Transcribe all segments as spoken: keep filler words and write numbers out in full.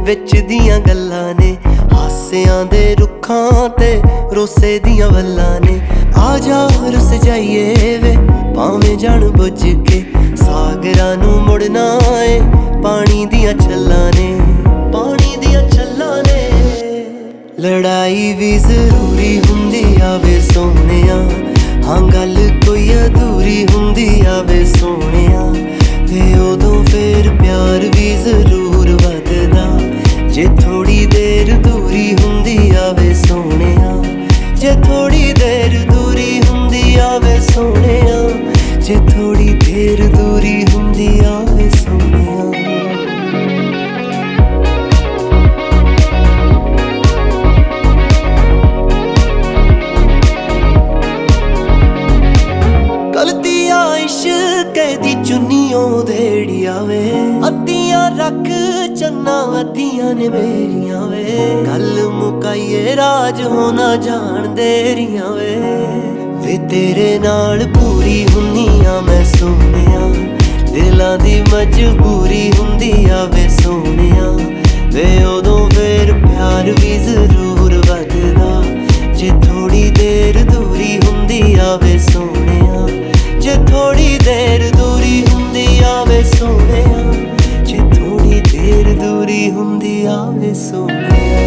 विच दियां गल्लां ने, हासियां दे रुखां ते रोसे दियां वल्लां ने। आ जा रुस जाइए वे भावें जान बुझ के, सागरां नूं मुड़ना ए पानी दियां छल्लां ने, पानी दियां छल्लां ने। लड़ाई भी जरूरी हुंदी आवे सोहणिया, हाँ गल कोई अधूरी हुंदी आवे सोहणिया, ते उदों फिर प्यार भी जरूर वधदा, जे थोड़ी देर दूरी हुंदी आवे सोहणिया, जे थोड़ी देर दूरी हुंदी आवे सोहणिया, जे थोड़ी देर दूरी हुंदी आवे सोहणिया। चुन्नियों देड़िया वे अद्धियां रख चन्ना अद्धियां ने मेरिया वे, गल मुकाइए राज होना जान देरिया वे, वे तेरे नाल पूरी हुन्नियां मैं सोहणिया, दिलां दी मजबूरी हुंदी आवे सोहणिया, वे उदों फिर प्यार भी जरूर वधदा, जे थोड़ी देर दूरी हुंदी आवे सोहणिया, जे थोड़ी देर दूरी हुंदी आवे सोहणिया, जे थोड़ी देर दूरी हुंदी आवे सोहणिया।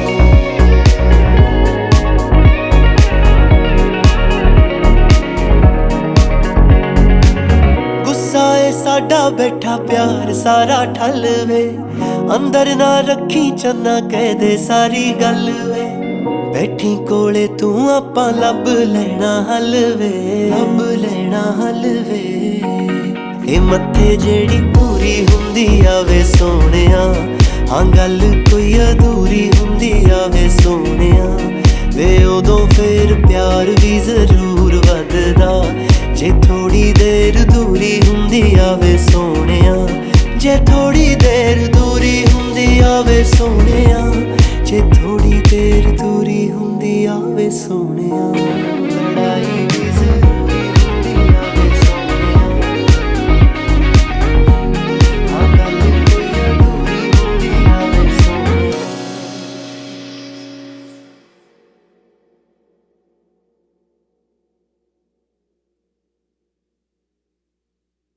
गुस्सा ए साडा बैठा प्यार सारा ठल वे, अंदर ना रखी चन्ना कह दे सारी गल वे, बैठी कोले तू आपां लब लेना हल वे, लब लेना हल वे। ए मत्थे जेड़ी पूरी हुंदी आवे सोहणिया, हाँ गल कोई अधूरी हुंदी आवे सोहणिया, वे उदों फिर प्यार भी जरूर वधदा, जे थोड़ी देर दूरी हुंदी आवे